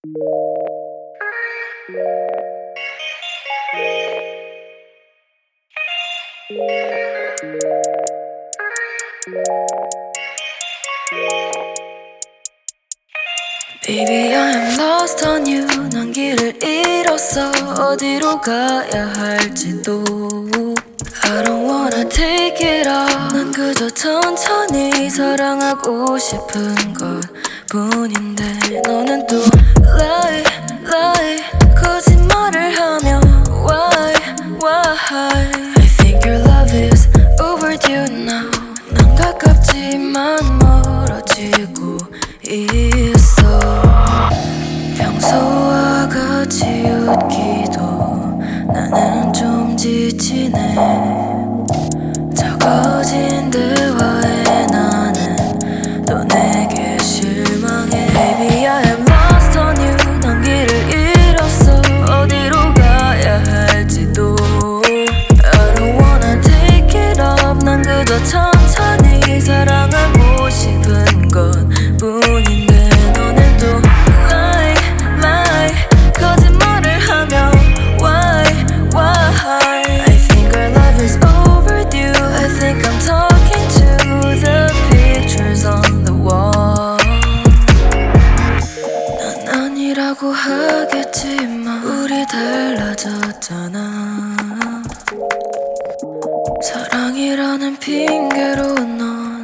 Baby, I am lost on you. 난 길을 잃었어. 어디로 가야 할지도. I don't wanna take it all. 난 그저 천천히 사랑하고 싶은 것 뿐인데 너는 또 lie, lie. 거짓말을 하며 why? I think your love is overdue now. 난 가깝지만 멀어지고 있어. 평소와 같이 웃기도 나는 좀 지치네. 적어진 대화에 나는 또 내게 실망해. Baby, I am lost on you. 난 길을 잃었어. 어디로 가야 할지도. I don't wanna take it up. 난 그저 천천히 사랑하고 싶은 것 뿐인데 너는 또 lie, lie. 거짓말을 하며 why? I think our love is overdue. I think I'm talking to the pictures on the wall. 난 아니라고 하겠지만 우리 달라졌잖아. 사랑이라는 핑계로 넌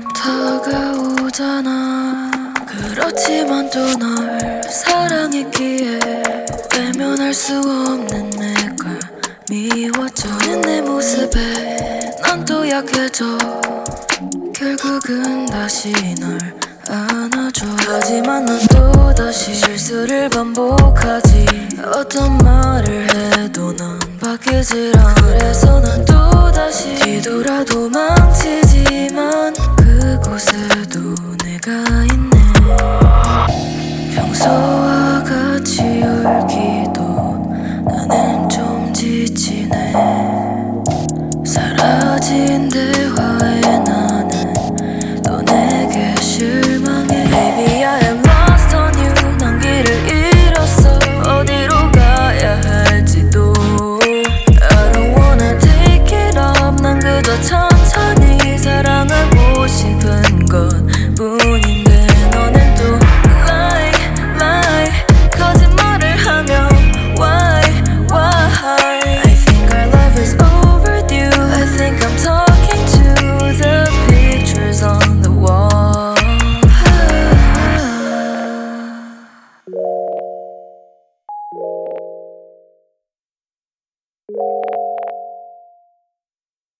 다가오잖아. 그렇지만 또 널 사랑했기에 외면할 수 없는 내가 미워져. 내 모습에 난 또 약해져. 결국은 다시 널 안아줘. 하지만 난 또다시 실수를 반복하지. 어떤 말을 해도 넌 바뀌질 않아. 그래서 난 또다시 뒤돌아 도망치지만 그곳에도 내가 있네. 평소와 같이 울기도 나는 좀 지치네. 사라진 대화에 나는 또 내게 실망해. Baby, I am lost on you. 난 길을 잃었어. 어디로 가야 할지도. I don't wanna take it up. 난 그저 천천히 사랑하고 싶은 것 뿐인데 너는 또 lie, lie. 거짓말을 하며 why? I think our love is overdue. I think I'm talking to the pictures on the wall.